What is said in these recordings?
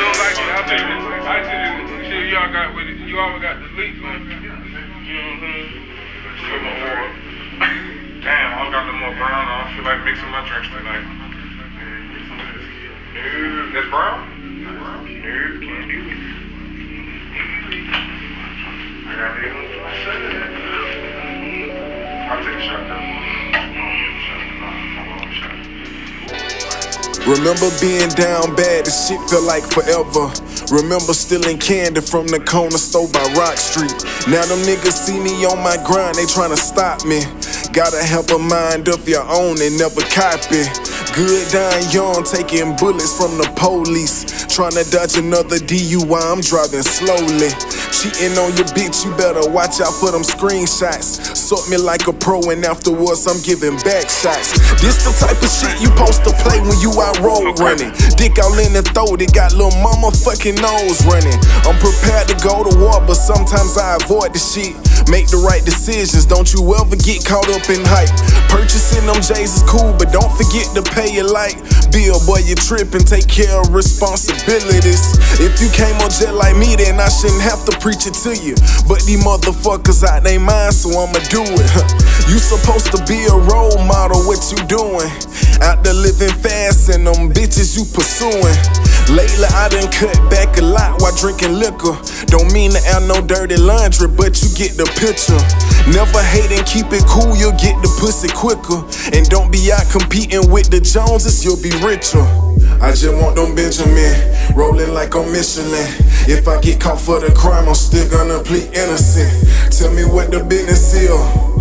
don't like it. I just shit y'all got with it. You always got the leaks, man. Damn, I got a little more brown. I feel like mixing my drinks tonight. That's brown? No, can't do it. I got it. I'll take a shot now. Remember being down bad, the shit felt like forever. Remember stealing candy from the corner store by Rock Street. Now them niggas see me on my grind, they tryna stop me. Gotta have a mind of your own and never copy. Good dying young, taking bullets from the police. Tryna dodge another DUI, I'm driving slowly. Cheating on your bitch, you better watch out for them screenshots. Sort me like a pro and afterwards I'm giving back shots. This the type of shit you supposed to play when you out road running. Dick all in the throat, it got little mama fucking nose running. I'm prepared to go to war, but sometimes I avoid the shit. Make the right decisions, don't you ever get caught up in hype. Purchasing them J's is cool, but don't forget to pay your light bill. Boy, you trippin', take care of responsibilities. If you came on jet like me, then I shouldn't have to preach it to you. But these motherfuckers out they mind, so I'ma do it. You supposed to be a role model, what you doing? Out there living fast and them bitches you pursuing. Lately I done cut back a lot while drinking liquor. Don't mean to air no dirty laundry, but you get the picture. Never hate and keep it cool, you'll get the pussy quicker. And don't be out competing with the Joneses, you'll be richer. I just want them Benjamin, rolling like I'm Michelin. If I get caught for the crime, I'm still gonna plead innocent. Tell me what the business is,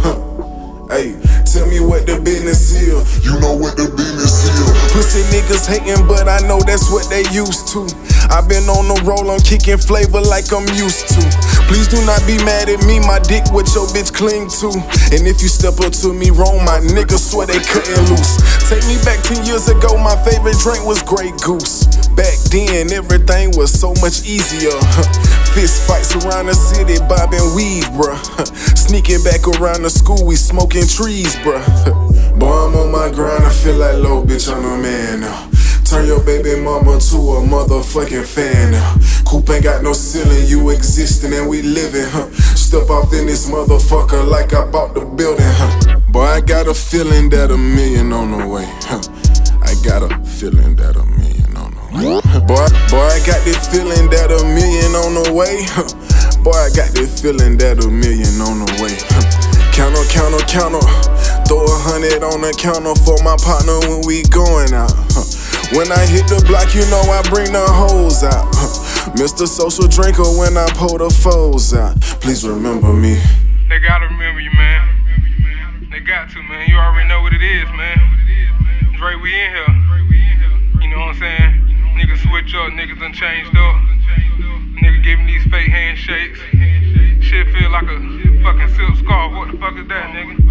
Hey, tell me what the business is. You know what the business is. Pussy niggas hating, but I know that's what they used to. I've been on the roll, I'm kicking flavor like I'm used to. Please do not be mad at me, my dick what your bitch cling to. And if you step up to me wrong, my niggas swear they cutting loose. Take me back 10 years ago, my favorite drink was Grey Goose. Back then, everything was so much easier. Fist fights around the city, bobbing weed, bruh. Sneaking back around the school, we smoking trees, bruh. Boy, I'm on my grind, I feel like low, bitch, I'm a man now. Turn your baby mama to a motherfucking fan now. Coop ain't got no ceiling, you existing and we living, Step off in this motherfucker like I bought the building, Boy, I got a feeling that $1 million on the way, I got a feeling that $1 million on the way. Boy, I got this feeling that $1 million on the way. Boy, I got this feeling that $1 million on the way. Counter, counter, counter. Throw 100 on the counter for my partner when we going out. When I hit the block, you know I bring the hoes out. Mr. Social Drinker when I pull the foes out. Please remember me. They gotta remember you, man. They got to, man. You already know what it is, man. Dre, we in here. You know what I'm saying? Niggas switch up, niggas done changed up. Nigga giving these fake handshakes. Shit feel like a fucking silk scarf. What the fuck is that, nigga?